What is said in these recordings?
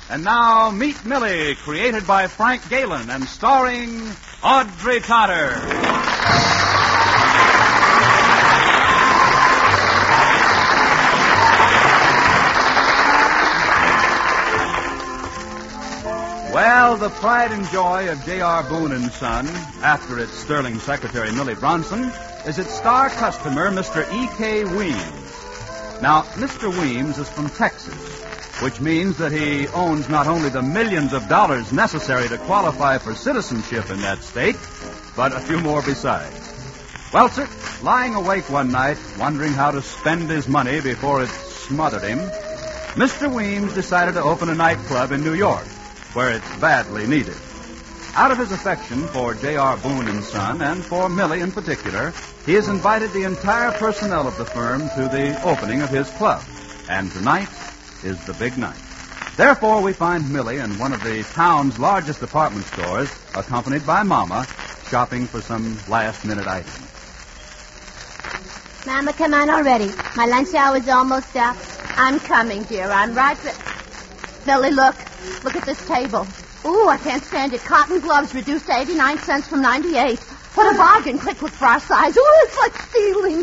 And now, meet Millie, created by Frank Galen and starring Audrey Totter. Well, the pride and joy of J.R. Boone and Son, after its sterling secretary, Millie Bronson, is its star customer, Mr. E.K. Weems. Now, Mr. Weems is from Texas, which means that he owns not only the millions of dollars necessary to qualify for citizenship in that state, but a few more besides. Well, sir, lying awake one night, wondering how to spend his money before it smothered him, Mr. Weems decided to open a nightclub in New York, where it's badly needed. Out of his affection for J.R. Boone and Son, and for Millie in particular, he has invited the entire personnel of the firm to the opening of his club. And tonight is the big night. Therefore, we find Millie in one of the town's largest department stores, accompanied by Mama, shopping for some last-minute items. Mama, come on already. My lunch hour's almost up. I'm coming, dear. I'm right there. Millie, look. Look at this table. Ooh, I can't stand it. Cotton gloves reduced to 89 cents from 98. What a bargain. Quick look for our size. Ooh, it's like stealing.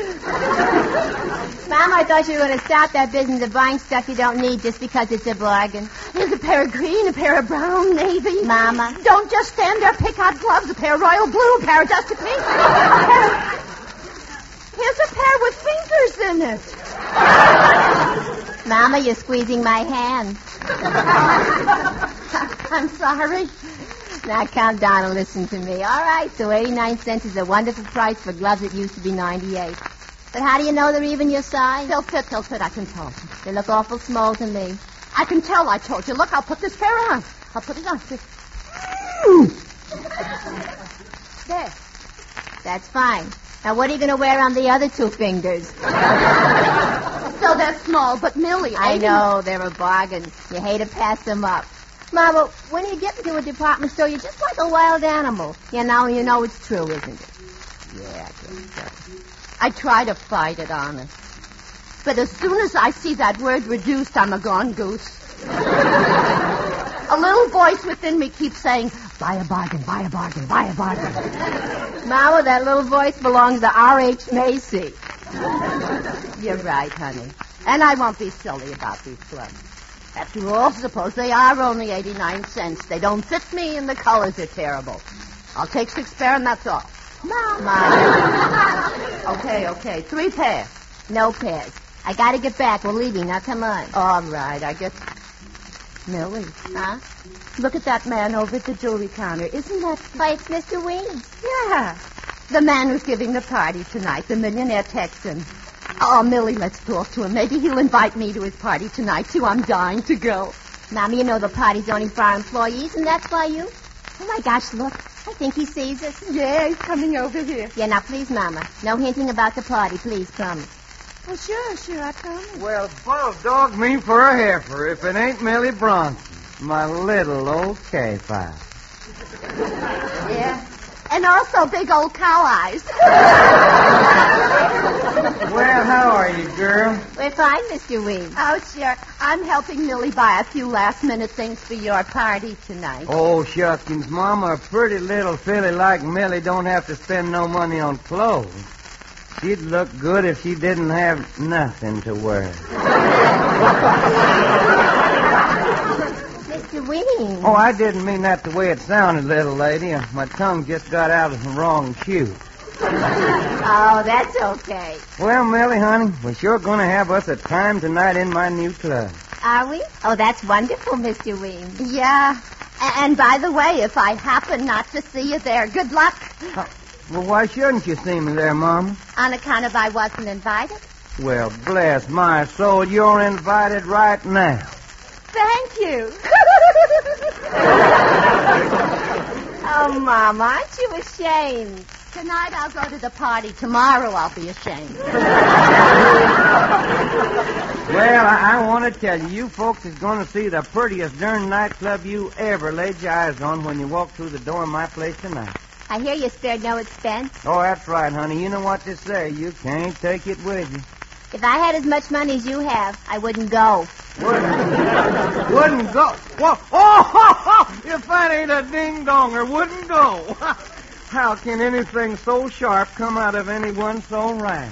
Mama, I thought you were going to stop that business of buying stuff you don't need just because it's a bargain. Here's a pair of green, a pair of brown, navy. Mama. Don't just stand there, pick out gloves. A pair of royal blue, a pair of dusty pink. Here's a pair with fingers in it. Mama, you're squeezing my hand. I'm sorry. Now, calm down and listen to me. All right, so 89 cents is a wonderful price for gloves that used to be 98. But how do you know they're even your size? They'll fit, I can tell. They look awful small to me. I can tell, I told you. Look, I'll put this pair on. I'll put it on. There. That's fine. Now, what are you going to wear on the other two fingers? So they're small, but Millie... I know, they're a bargain. You hate to pass them up. Mama, when you get into a department store, you're just like a wild animal. You know it's true, isn't it? Yeah, I guess so. I try to fight it, honest. But as soon as I see that word reduced, I'm a gone goose. A little voice within me keeps saying, buy a bargain, buy a bargain, buy a bargain. Mama, that little voice belongs to R.H. Macy. You're right, honey. And I won't be silly about these gloves. After all, suppose they are only 89 cents. They don't fit me, and the colors are terrible. I'll take 6 pair, and that's all. Mama. Okay. 3 pairs. No pairs. I got to get back. We're leaving. Now, come on. All right, I guess... Millie. Huh? Look at that man over at the jewelry counter. Isn't that... Why, it's Mr. Weems. Yeah. The man who's giving the party tonight, the millionaire Texan. Oh, Millie, let's talk to him. Maybe he'll invite me to his party tonight, too. I'm dying to go. Mama, you know the party's only for our employees, and that's why you... Oh, my gosh, look. I think he sees us. Yeah, he's coming over here. Yeah, now, please, Mama. No hinting about the party, please, promise. Oh, sure, I promise. Well, bulldog me for a heifer if it ain't Millie Bronson, my little old K-5. Yeah. And also big old cow eyes. Well, how are you, girl? We're fine, Mr. Weems. Oh, sure. I'm helping Millie buy a few last-minute things for your party tonight. Oh, shuckins, Mama, a pretty little filly like Millie don't have to spend no money on clothes. She'd look good if she didn't have nothing to wear. Mr. Weems. Oh, I didn't mean that the way it sounded, little lady. My tongue just got out of the wrong shoe. Oh, that's okay. Well, Millie, honey, we're sure going to have us a time tonight in my new club. Are we? Oh, that's wonderful, Mr. Weems. Yeah. And by the way, if I happen not to see you there, good luck. Well, why shouldn't you see me there, Mama? On account of I wasn't invited? Well, bless my soul, you're invited right now. Thank you. Oh, Mama, aren't you ashamed? Tonight I'll go to the party. Tomorrow I'll be ashamed. Well, I want to tell you, you folks is going to see the prettiest darn nightclub you ever laid your eyes on when you walk through the door of my place tonight. I hear you spared no expense. Oh, that's right, honey. You know what they say. You can't take it with you. If I had as much money as you have, I wouldn't go. Wouldn't go. Whoa. Oh, if that ain't a ding-donger, wouldn't go. How can anything so sharp come out of anyone so round?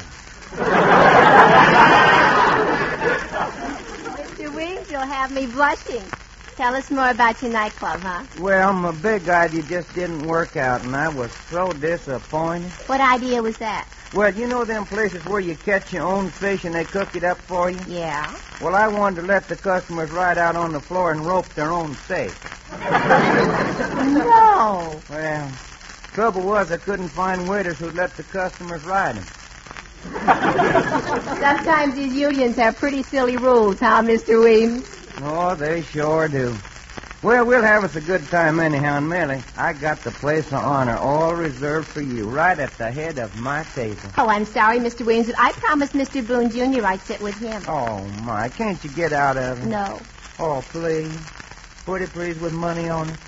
Mr. Weems, you'll have me blushing. Tell us more about your nightclub, huh? Well, my big idea just didn't work out, and I was so disappointed. What idea was that? Well, you know them places where you catch your own fish and they cook it up for you? Yeah. Well, I wanted to let the customers ride out on the floor and rope their own steak. No. Well, trouble was I couldn't find waiters who'd let the customers ride them. Sometimes these unions have pretty silly rules, huh, Mr. Weems? Oh, they sure do. Well, we'll have us a good time anyhow, and Millie, I got the place of honor all reserved for you, right at the head of my table. Oh, I'm sorry, Mr. Weems, but I promised Mr. Boone Jr. I'd sit with him. Oh, my, can't you get out of it? No. Oh, please. Pretty please with money on it.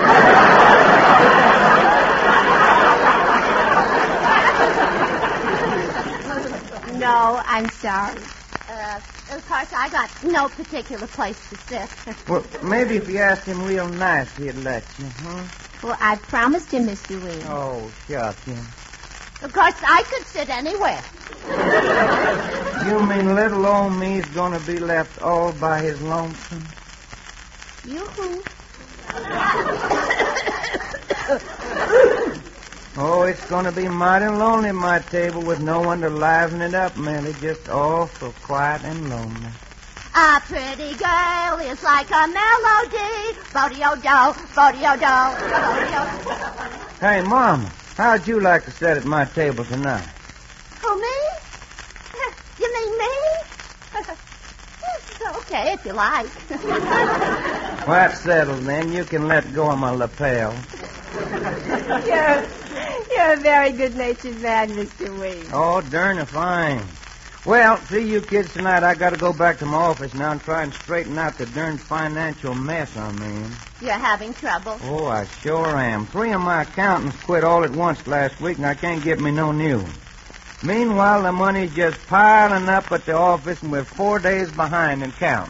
No, I'm sorry. Of course, I got no particular place to sit. Well, maybe if you asked him real nice, he'd let you, huh? Well, I promised him, Mr. Weems. Oh, shuck him. Of course, I could sit anywhere. You mean little old me's gonna be left all by his lonesome? Yoo-hoo. Oh, it's gonna be mighty lonely at my table with no one to liven it up, Millie. Just awful quiet and lonely. A pretty girl is like a melody. Bodie-o-do, bodie-o-do, bodie-o-do. Hey, Mama, how'd you like to sit at my table tonight? Who, me? You mean me? Okay, if you like. Well, that's settled, then. You can let go of my lapel. You're a very good-natured man, Mr. Weems. Oh, darn if I ain't. Well, see you kids tonight. I got to go back to my office now and try and straighten out the darn financial mess I'm in. You're having trouble. Oh, I sure am. 3 of my accountants quit all at once last week, and I can't get me no new one. Meanwhile, the money's just piling up at the office, and we're 4 days behind and counting.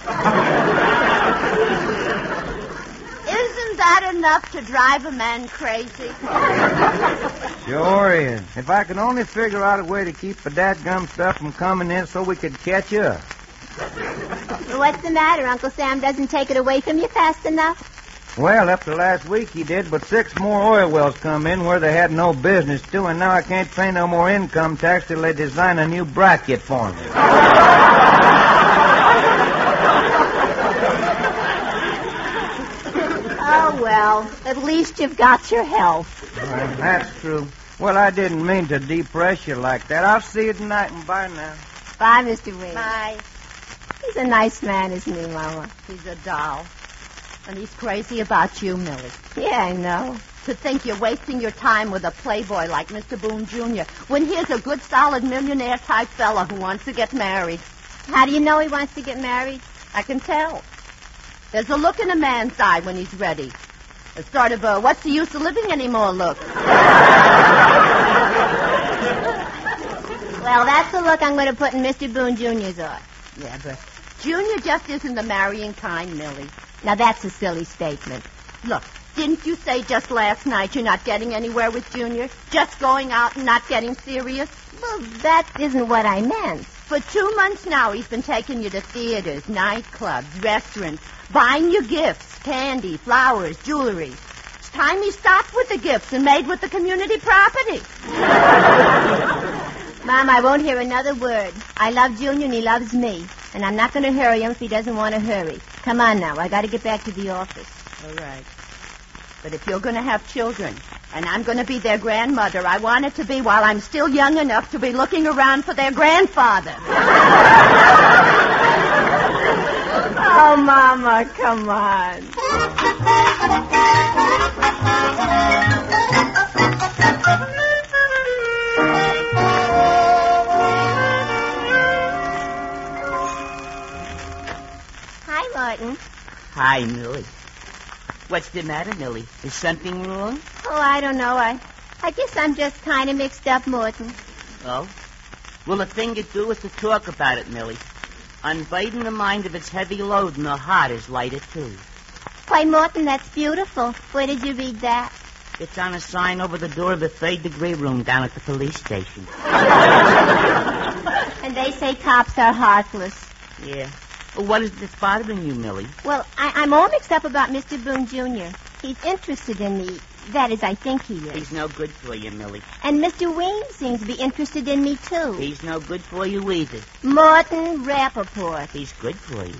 Isn't that enough to drive a man crazy? Sure is. If I could only figure out a way to keep the dadgum stuff from coming in so we could catch up. What's the matter? Uncle Sam doesn't take it away from you fast enough? Well, up to last week he did, but 6 more oil wells come in where they had no business to, and now I can't pay no more income tax till they design a new bracket for me. Oh, well, at least you've got your health. Well, that's true. Well, I didn't mean to depress you like that. I'll see you tonight, and bye now. Bye, Mr. Weems. Bye. He's a nice man, isn't he, Mama? He's a doll. And he's crazy about you, Millie. Yeah, I know. To think you're wasting your time with a playboy like Mr. Boone Jr. when here's a good, solid millionaire-type fella who wants to get married. How do you know he wants to get married? I can tell. There's a look in a man's eye when he's ready. A sort of a what's the use of living anymore look. Well, that's the look I'm going to put in Mr. Boone Jr.'s eye. Yeah, but Junior just isn't the marrying kind, Millie. Now, that's a silly statement. Look, didn't you say just last night you're not getting anywhere with Junior? Just going out and not getting serious? Well, that isn't what I meant. For 2 months now, he's been taking you to theaters, nightclubs, restaurants, buying you gifts, candy, flowers, jewelry. It's time he stopped with the gifts and made with the community property. Mom, I won't hear another word. I love Junior and he loves me. And I'm not going to hurry him if he doesn't want to hurry. Come on now, I got to get back to the office. All right. But if you're going to have children, and I'm going to be their grandmother, I want it to be while I'm still young enough to be looking around for their grandfather. Oh, Mama, come on. Hi, Martin. Hi, Millie. What's the matter, Millie? Is something wrong? Oh, I don't know. I guess I'm just kind of mixed up, Morton. Oh? Well, the thing to do is to talk about it, Millie. Unburden the mind of its heavy load, and the heart is lighter, too. Why, Morton, that's beautiful. Where did you read that? It's on a sign over the door of the third-degree room down at the police station. And they say cops are heartless. Yeah. Well, what is it that's bothering you, Millie? Well, I'm all mixed up about Mr. Boone, Jr. He's interested in me. That is, I think he is. He's no good for you, Millie. And Mr. Weems seems to be interested in me, too. He's no good for you either. Morton Rappaport. He's good for you.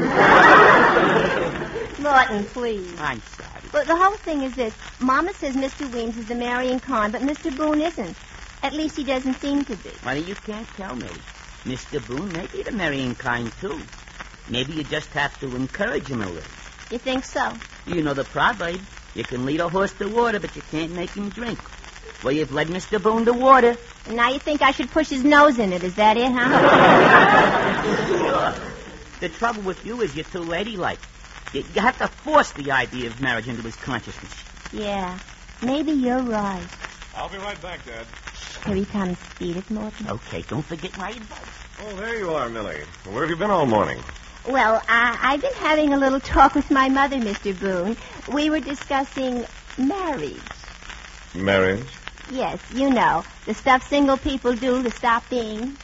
Morton, please. I'm sorry. Well, the whole thing is this. Mama says Mr. Weems is the marrying kind, but Mr. Boone isn't. At least he doesn't seem to be. Well, you can't tell, Millie. Mr. Boone may be the marrying kind, too. Maybe you just have to encourage him a little. You think so? You know the proverb. You can lead a horse to water, but you can't make him drink. Well, you've led Mr. Boone to water. And now you think I should push his nose in it. Is that it, huh? Sure. The trouble with you is you're too ladylike. You have to force the idea of marriage into his consciousness. Yeah, maybe you're right. I'll be right back, Dad. Here he comes. Beat it, Morton. Okay, don't forget my advice. Oh, there you are, Millie. Where have you been all morning? Well, I've been having a little talk with my mother, Mr. Boone. We were discussing marriage. Marriage? Yes, you know, the stuff single people do to stop being.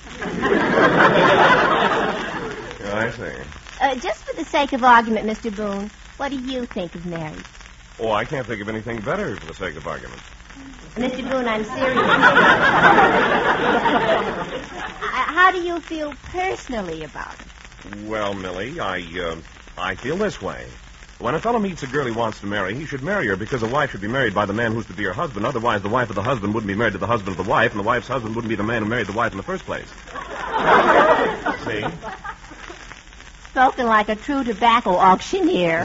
Yeah, I see. Just for the sake of argument, Mr. Boone, what do you think of marriage? Oh, I can't think of anything better for the sake of argument. Mr. Boone, I'm serious. How do you feel personally about it? Well, Millie, I feel this way. When a fellow meets a girl he wants to marry, he should marry her because a wife should be married by the man who's to be her husband. Otherwise, the wife of the husband wouldn't be married to the husband of the wife, and the wife's husband wouldn't be the man who married the wife in the first place. See? Spoken like a true tobacco auctioneer.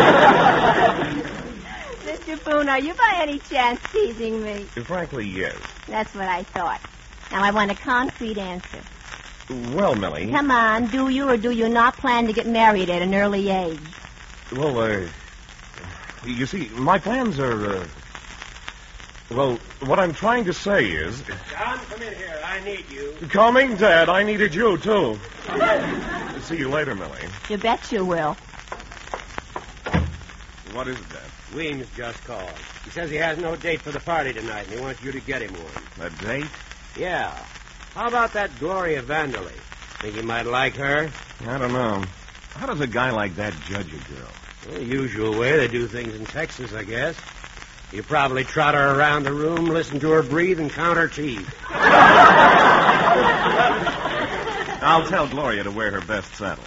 Mr. Boone, are you by any chance teasing me? Frankly, yes. That's what I thought. Now, I want a concrete answer. Well, Millie... Come on, do you or do you not plan to get married at an early age? Well, you see, my plans are, well, what I'm trying to say is... John, come in here. I need you. Coming, Dad. I needed you, too. See you later, Millie. You bet you will. What is it, Dad? Weems just called. He says he has no date for the party tonight, and he wants you to get him one. A date? Yeah. How about that Gloria Vanderley? Think you might like her? I don't know. How does a guy like that judge a girl? The usual way they do things in Texas, I guess. You probably trot her around the room, listen to her breathe, and count her teeth. I'll tell Gloria to wear her best saddle.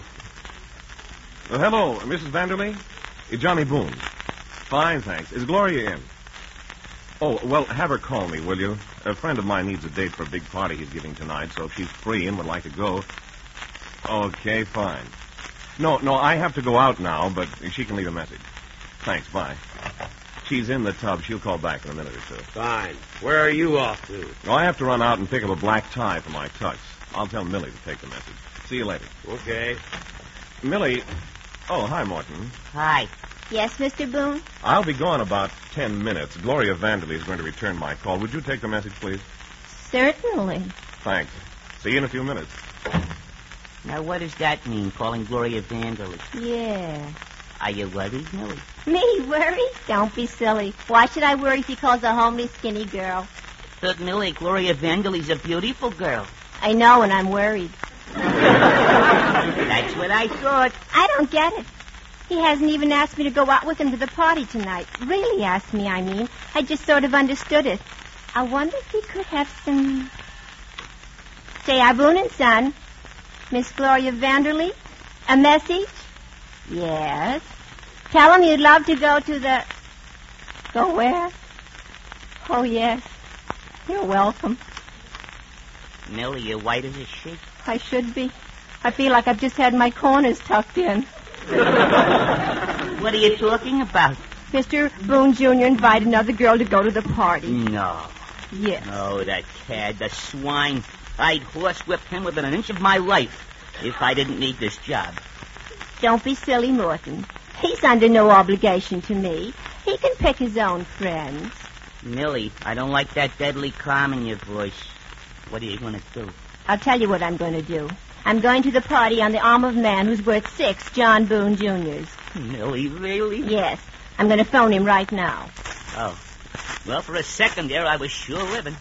Hello, Mrs. Vanderley? Johnny Boone. Fine, thanks. Is Gloria in? Oh, well, have her call me, will you? A friend of mine needs a date for a big party he's giving tonight, so if she's free and would like to go... Okay, fine. No, I have to go out now, but she can leave a message. Thanks, bye. She's in the tub. She'll call back in a minute or two. Fine. Where are you off to? Oh, I have to run out and pick up a black tie for my tux. I'll tell Millie to take the message. See you later. Okay. Millie... Oh, hi, Morton. Hi. Yes, Mr. Boone? I'll be gone about 10 minutes. Gloria Vanderley is going to return my call. Would you take the message, please? Certainly. Thanks. See you in a few minutes. Now, what does that mean, calling Gloria Vanderley? Yeah. Are you worried, Millie? Me worry? Don't be silly. Why should I worry if he calls a homely, skinny girl? But, Millie, Gloria Vanderley's a beautiful girl. I know, and I'm worried. That's what I thought. I don't get it. He hasn't even asked me to go out with him to the party tonight. Really asked me, I mean. I just sort of understood it. I wonder if he could have some... Say, Boone and Son. Miss Gloria Vanderley? A message? Yes. Tell him you'd love to go to the... Go where? Oh, yes. You're welcome. Millie, you're white as a sheet. I should be. I feel like I've just had my corners tucked in. What are you talking about? Mr. Boone Jr. invited another girl to go to the party. No. Yes. Oh, that cad, the swine. I'd horsewhip him within an inch of my life if I didn't need this job. Don't be silly, Morton. He's under no obligation to me. He can pick his own friends. Millie, I don't like that deadly calm in your voice. What are you going to do? I'll tell you what I'm going to do. I'm going to the party on the arm of a man who's worth 6 John Boone Jr.'s. Millie, really? Yes. I'm going to phone him right now. Oh. Well, for a second there, I was sure living.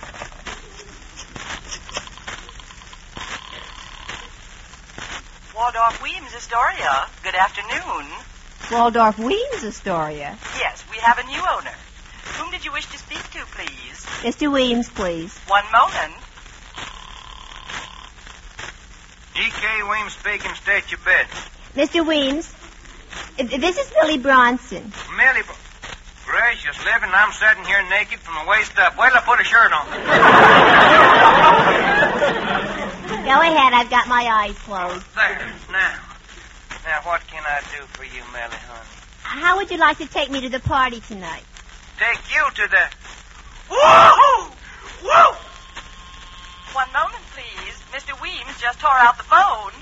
Waldorf Weems Astoria. Good afternoon. Waldorf Weems Astoria? Yes, we have a new owner. Whom did you wish to speak to, please? Mr. Weems, please. One moment. E.K. Weems speaking. State your bid. Mr. Weems, this is Millie Bronson. Millie, gracious living, I'm sitting here naked from the waist up. Wait till I put a shirt on. Go ahead, I've got my eyes closed. There, now, what can I do for you, Millie, honey? How would you like to take me to the party tonight? Take you to the... Woo! Woo! One moment, please. Mr. Weems just tore out the phone.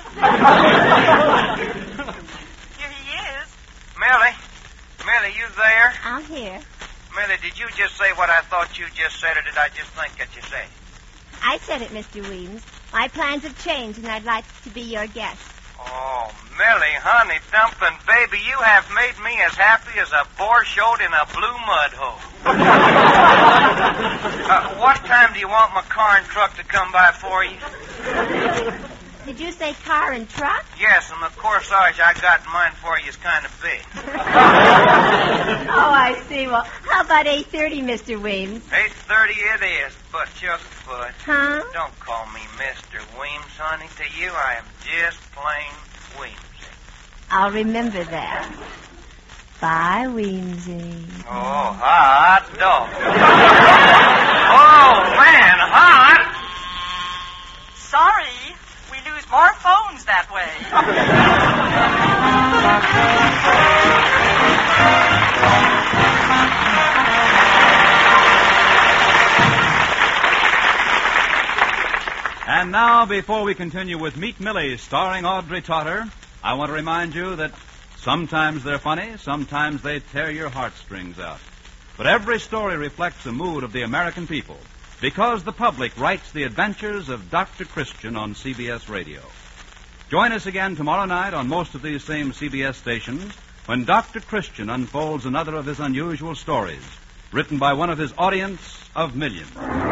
Here he is. Millie, you there? I'm here. Millie, did you just say what I thought you just said, or did I just think that you said? I said it, Mr. Weems. My plans have changed, and I'd like to be your guest. Oh, Millie, honey, dumpling, baby, you have made me as happy as a boar showed in a blue mud hole. What time do you want my car and truck to come by for you? Did you say car and truck? Yes, and the corsage I got in mind for you is kind of big. Oh, I see. Well, how about 8:30, Mr. Weems? 8:30 it is, but just foot. Huh? Don't call me Mr. Weems, honey. To you, I am just plain Weemsy. I'll remember that. Bye, Weemsy. Oh, hot dog. Oh, man, hot. Sorry. We lose more phones that way. And now, before we continue with Meet Millie, starring Audrey Totter, I want to remind you that sometimes they're funny, sometimes they tear your heartstrings out. But every story reflects the mood of the American people, because the public writes the adventures of Dr. Christian on CBS Radio. Join us again tomorrow night on most of these same CBS stations when Dr. Christian unfolds another of his unusual stories, written by one of his audience of millions.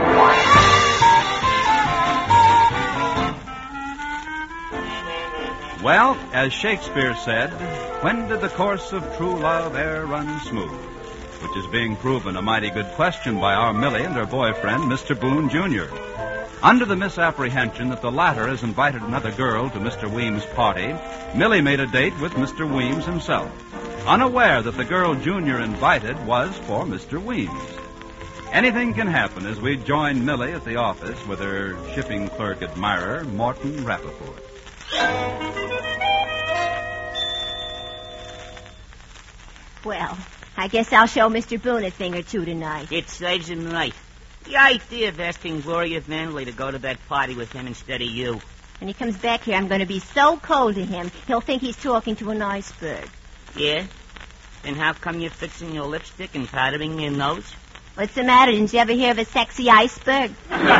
Well, as Shakespeare said, when did the course of true love e'er run smooth? Which is being proven a mighty good question by our Millie and her boyfriend, Mr. Boone, Jr. Under the misapprehension that the latter has invited another girl to Mr. Weems' party, Millie made a date with Mr. Weems himself, unaware that the girl Junior invited was for Mr. Weems. Anything can happen as we join Millie at the office with her shipping clerk admirer, Morton Rappaport. Well, I guess I'll show Mr. Boone a thing or two tonight. It serves him right. The idea of asking Gloria Vanderley to go to that party with him instead of you. When he comes back here, I'm going to be so cold to him, he'll think he's talking to an iceberg. Yeah? Then how come you're fixing your lipstick and powdering your nose? What's the matter? Didn't you ever hear of a sexy iceberg?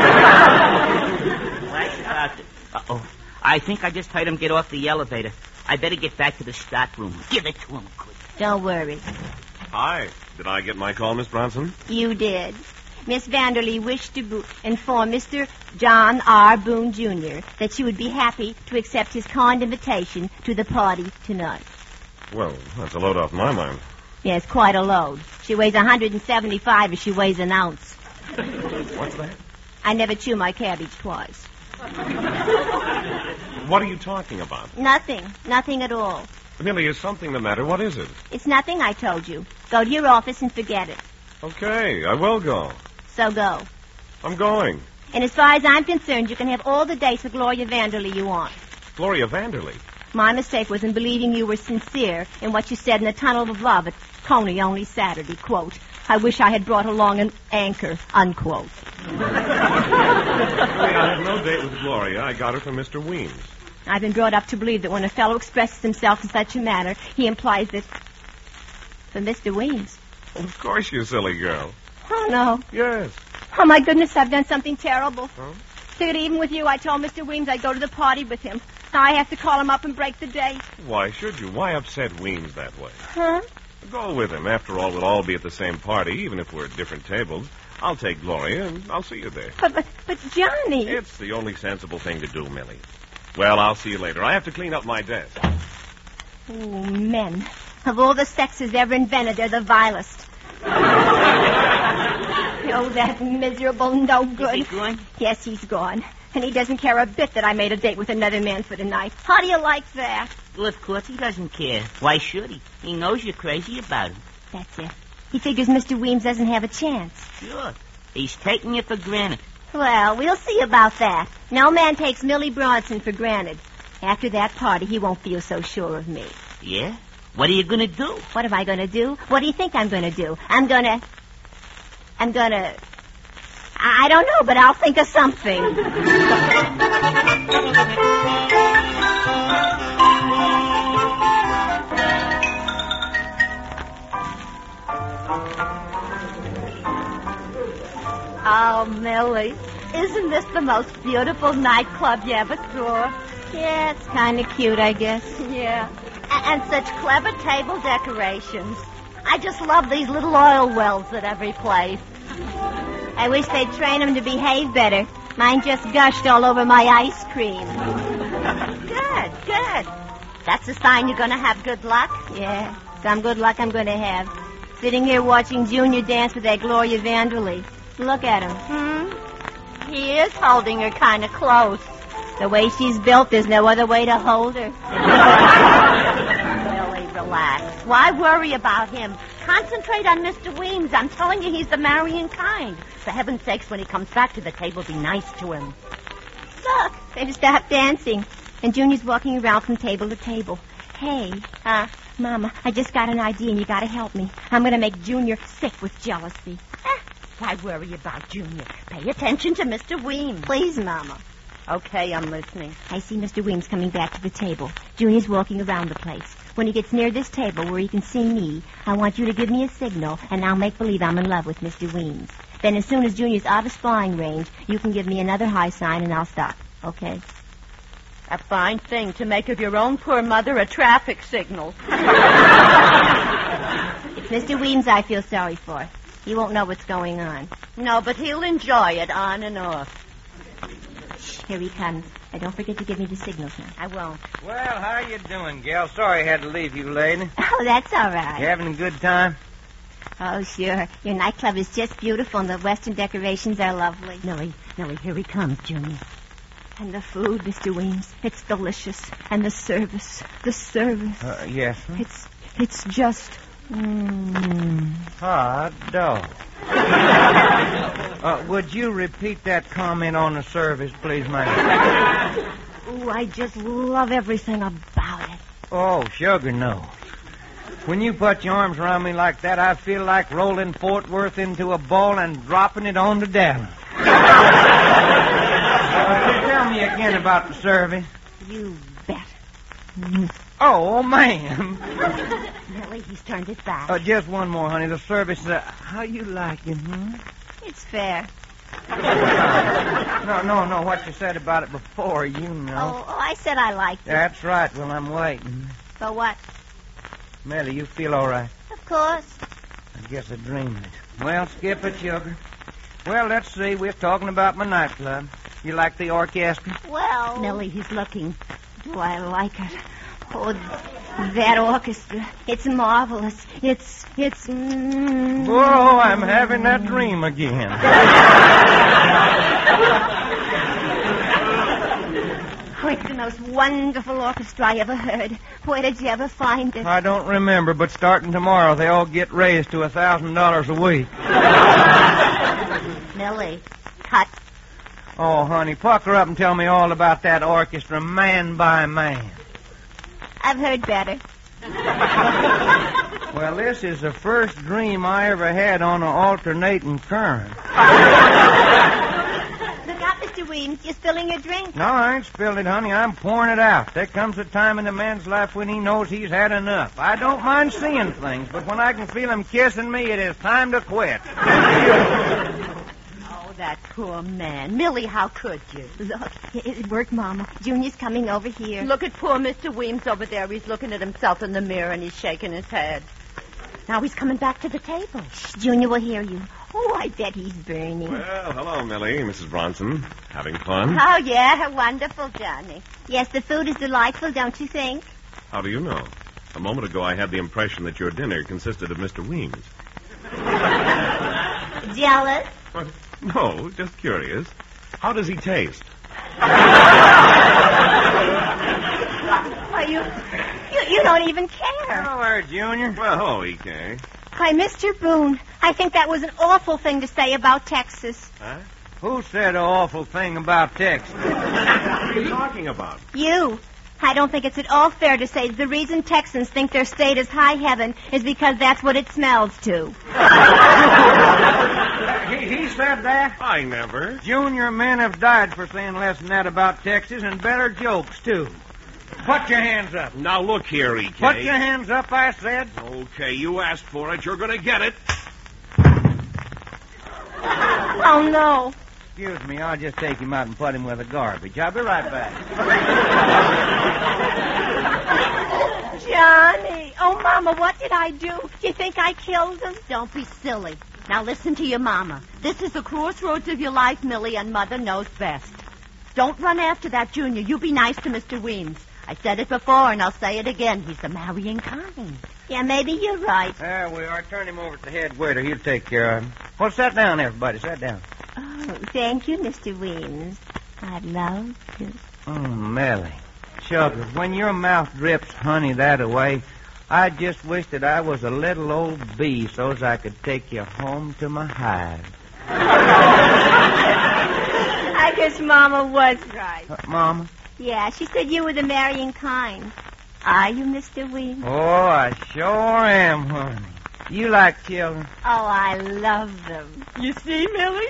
Uh-oh. I think I just heard him get off the elevator. I better get back to the stock room. Give it to him quick. Don't worry. Hi. Did I get my call, Miss Bronson? You did. Miss Vanderley wished to inform Mr. John R. Boone, Jr. that she would be happy to accept his kind invitation to the party tonight. Well, that's a load off my mind. Yes, quite a load. She weighs 175 and she weighs an ounce. What's that? I never chew my cabbage twice. What are you talking about? Nothing. Nothing at all. Millie, is something the matter? What is it? It's nothing, I told you. Go to your office and forget it. Okay, I will go. So go. I'm going. And as far as I'm concerned, you can have all the dates with Gloria Vanderley you want. Gloria Vanderley? My mistake was in believing you were sincere in what you said in the Tunnel of Love at Coney only Saturday, quote, I wish I had brought along an anchor, unquote. I have no date with Gloria. I got her from Mr. Weems. I've been brought up to believe that when a fellow expresses himself in such a manner, he implies that... For Mr. Weems. Of course, you silly girl. Oh, no. Yes. Oh, my goodness, I've done something terrible. Huh? Figured even with you, I told Mr. Weems I'd go to the party with him. Now I have to call him up and break the date. Why should you? Why upset Weems that way? Huh? Go with him. After all, we'll all be at the same party, even if we're at different tables. I'll take Gloria, and I'll see you there. But Johnny... It's the only sensible thing to do, Millie. Well, I'll see you later. I have to clean up my desk. Oh, men. Of all the sexes ever invented, they're the vilest. Oh, that miserable no good. Is he gone? Yes, he's gone. And he doesn't care a bit that I made a date with another man for tonight. How do you like that? Well, of course he doesn't care. Why should he? He knows you're crazy about him. That's it. He figures Mr. Weems doesn't have a chance. Sure. He's taking you for granted. Well, we'll see about that. No man takes Millie Bronson for granted. After that party, he won't feel so sure of me. Yeah? What are you going to do? What am I going to do? What do you think I'm going to do? I'm going to... I don't know, but I'll think of something. Oh, Millie, isn't this the most beautiful nightclub you ever saw? Yeah, it's kind of cute, I guess. Yeah. And such clever table decorations. I just love these little oil wells at every place. I wish they'd train them to behave better. Mine just gushed all over my ice cream. Good. That's a sign you're going to have good luck? Yeah, some good luck I'm going to have. Sitting here watching Junior dance with that Gloria Vanderlee. Look at him. He is holding her kind of close. The way she's built, there's no other way to hold her. Really, relax. Why worry about him? Concentrate on Mr. Weems. I'm telling you, he's the marrying kind. For heaven's sakes, when he comes back to the table, be nice to him. Look, they've stopped dancing. And Junior's walking around from table to table. Hey, Mama, I just got an idea and you gotta help me. I'm gonna make Junior sick with jealousy. Why worry about Junior? Pay attention to Mr. Weems. Please, Mama. Okay, I'm listening. I see Mr. Weems coming back to the table. Junior's walking around the place. When he gets near this table where he can see me, I want you to give me a signal, and I'll make believe I'm in love with Mr. Weems. Then as soon as Junior's out of spying range, you can give me another high sign, and I'll stop. Okay? A fine thing to make of your own poor mother a traffic signal. It's Mr. Weems I feel sorry for. He won't know what's going on. No, but he'll enjoy it on and off. Here he comes. Now, don't forget to give me the signals now. I won't. Well, how you doing, gal? Sorry I had to leave you, lady. Oh, that's all right. You having a good time? Oh, sure. Your nightclub is just beautiful, and the western decorations are lovely. Millie, here he comes, Junior. And the food, Mr. Weems, it's delicious. And the service. Yes. It's just... Hot dog. Would you repeat that comment on the service, please, ma'am? Ooh, I just love everything about it. Oh, sugar, no. When you put your arms around me like that, I feel like rolling Fort Worth into a ball and dropping it on to Dallas. Tell me again about the service. You bet. Oh, ma'am. Millie, he's turned it back. Just one more, honey. The service, how you like it, It's fair. No, what you said about it before, you know. Oh, I said I liked it. That's right. Well, I'm waiting. For what? Millie, you feel all right? Of course. I guess I dreamed it. Well, skip it, sugar. Well, let's see. We're talking about my nightclub. You like the orchestra? Well... Millie, he's looking. Do I like it? Oh, that orchestra. It's marvelous. It's... Oh, I'm having that dream again. Oh, it's the most wonderful orchestra I ever heard. Where did you ever find it? I don't remember, but starting tomorrow, they all get raised to $1,000 a week. Millie, cut. Oh, honey, pucker up and tell me all about that orchestra, man by man. I've heard better. Well, this is the first dream I ever had on an alternating current. Look out, Mr. Weems. You're spilling your drink. No, I ain't spilled it, honey. I'm pouring it out. There comes a time in a man's life when he knows he's had enough. I don't mind seeing things, but when I can feel him kissing me, it is time to quit. Oh, that poor man. Millie, how could you? Look, it worked, Mama. Junior's coming over here. Look at poor Mr. Weems over there. He's looking at himself in the mirror and he's shaking his head. Now he's coming back to the table. Junior will hear you. Oh, I bet he's burning. Well, hello, Millie, Mrs. Bronson. Having fun? Oh, yeah, wonderful, Johnny. Yes, the food is delightful, don't you think? How do you know? A moment ago, I had the impression that your dinner consisted of Mr. Weems. Jealous? No, just curious. How does he taste? Why, you don't even care. Hello there, Junior. Well, hello, E.K. Why, Mr. Boone, I think that was an awful thing to say about Texas. Huh? Who said an awful thing about Texas? What are you talking about? You. I don't think it's at all fair to say the reason Texans think their state is high heaven is because that's what it smells to. He said that? I never. Junior, men have died for saying less than that about Texas, and better jokes, too. Put your hands up. Now, look here, E.K. Put your hands up, I said. Okay, you asked for it. You're going to get it. Oh, no. Excuse me, I'll just take him out and put him with the garbage. I'll be right back. Johnny. Oh, Mama, what did I do? Do you think I killed him? Don't be silly. Now listen to your mama. This is the crossroads of your life, Millie, and Mother knows best. Don't run after that Junior. You be nice to Mr. Weems. I said it before, and I'll say it again. He's the marrying kind. Yeah, maybe you're right. There we are. Turn him over to the head waiter. He'll take care of him. Well, sit down, everybody. Sit down. Oh, thank you, Mr. Weems. I'd love to. Oh, Millie. Sugar, when your mouth drips honey that away, I just wish that I was a little old bee so's I could take you home to my hive. I guess Mama was right. Mama? Yeah, she said you were the marrying kind. Are you, Mr. Weems? Oh, I sure am, honey. You like children? Oh, I love them. You see, Millie?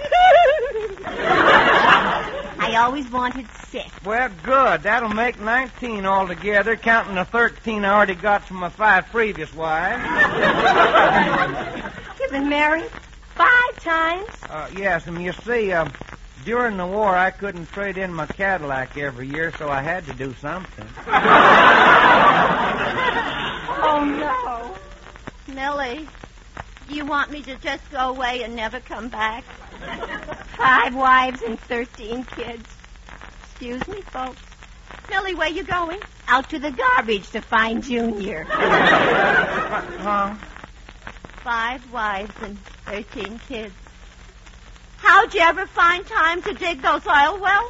I always wanted 6. Well, good. That'll make 19 altogether, counting the 13 I already got from my 5 previous wives. You've been married 5 times? Yes, and you see, during the war, I couldn't trade in my Cadillac every year, so I had to do something. Oh, no. Millie, you want me to just go away and never come back? 5 wives and 13 kids. Excuse me, folks. Millie, where you going? Out to the garbage to find Junior. 5 wives and 13 kids. How'd you ever find time to dig those oil wells?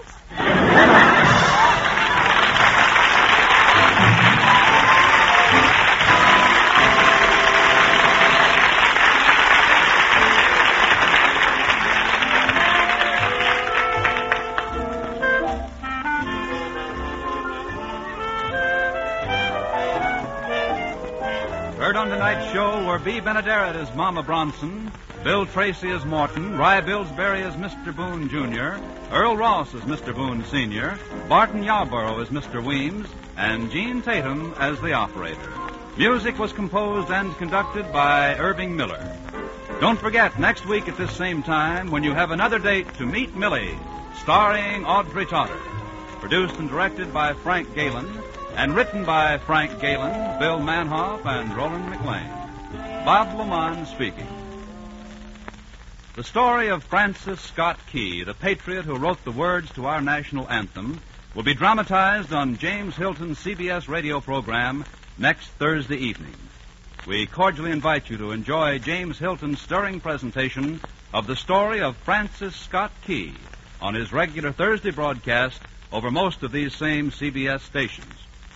Heard on tonight's show were B. Benaderet as Mama Bronson, Bill Tracy as Morton, Rye Billsbury as Mr. Boone Jr., Earl Ross as Mr. Boone Sr., Barton Yarborough as Mr. Weems, and Gene Tatum as the operator. Music was composed and conducted by Irving Miller. Don't forget, next week at this same time, when you have another date to Meet Millie, starring Audrey Totter. Produced and directed by Frank Galen, and written by Frank Galen, Bill Manhoff, and Roland McLean. Bob Lamont speaking. The story of Francis Scott Key, the patriot who wrote the words to our national anthem, will be dramatized on James Hilton's CBS radio program next Thursday evening. We cordially invite you to enjoy James Hilton's stirring presentation of the story of Francis Scott Key on his regular Thursday broadcast over most of these same CBS stations.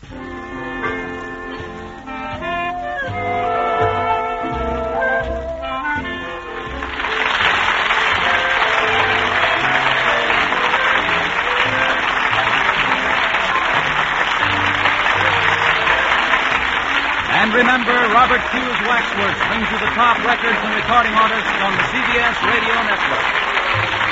And remember, Robert Hughes Waxworks brings you the top records and recording artists on the CBS Radio Network.